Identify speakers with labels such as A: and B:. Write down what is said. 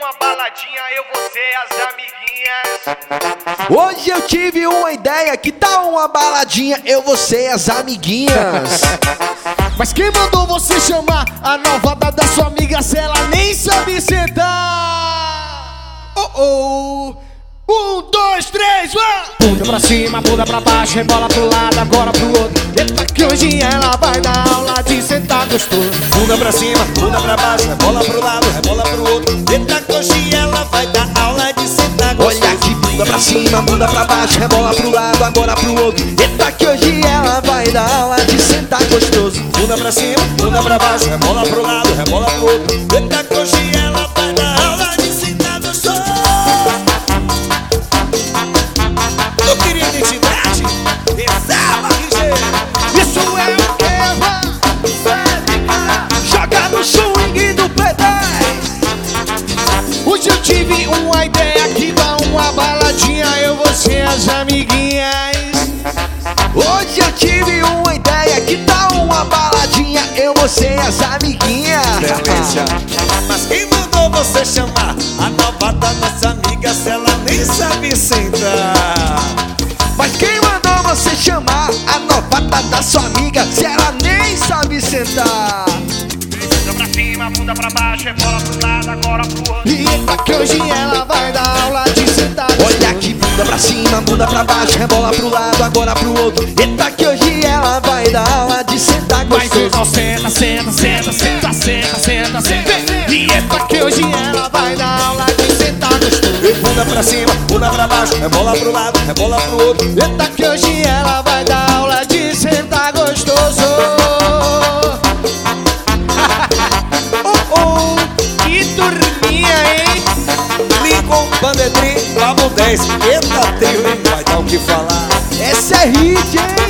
A: uma baladinha, eu, você e as amiguinhas.
B: Hoje eu tive uma ideia, que tal uma baladinha, eu, você e as amiguinhas.
C: Mas quem mandou você chamar a novata da sua amiga se ela nem sabe sentar? Oh, oh. 1, 2, 3, vai! Bunda pra cima, bunda pra baixo, rebola pro lado, agora pro outro. Eita que hoje ela vai dar aula de sentar gostoso.
D: Bunda pra cima, bunda pra baixo, rebola pro lado, rebola pro outro. Eita que hoje ela vai dar aula de sentar gostoso.
B: Olha que bunda pra cima, bunda pra baixo, rebola pro lado, agora pro outro. Eita que hoje ela vai dar aula de sentar gostoso.
D: Bunda pra cima, bunda pra baixo, rebola pro lado, rebola pro outro. Eita que hoje ela vai dar aula de sentar gostoso. Eu queria identidade, exala, RG.
C: Isso é o que
B: Joga no swing do P10.
C: Hoje eu tive uma ideia que dá uma baladinha, eu, você e as amiguinhas.
B: Hoje eu tive uma ideia, que tal uma baladinha, eu, você e as amiguinhas.
D: Delícia. Mas quem mandou você chamar a nova da nossa amiga se ela nem sabe sentar?
B: Mas quem mandou você chamar a novata da sua amiga se ela nem sabe sentar?
A: Bunda pra cima, bunda pra baixo, rebola pro lado, agora pro outro.
C: E eita que hoje ela vai dar aula de sentar.
B: Olha que bunda pra cima, bunda pra baixo, rebola pro lado, agora pro outro. Eita que hoje ela vai dar aula de sentar
C: Mas
B: gostoso.
C: então senta, senta, senta, senta, senta, senta, senta. E eita que hoje ela vai dar aula de sentar gostoso.
D: Bunda pra cima, bunda pra baixo, rebola pro lado, rebola pro outro.
C: Eita que hoje ela vai dar aula de sentar gostoso. Oh, oh, que turminha, hein?
D: Lincoln, Bandetrim, Bravo 10. Eita trio, hein? Vai dar o que falar.
B: Essa é hit, hein?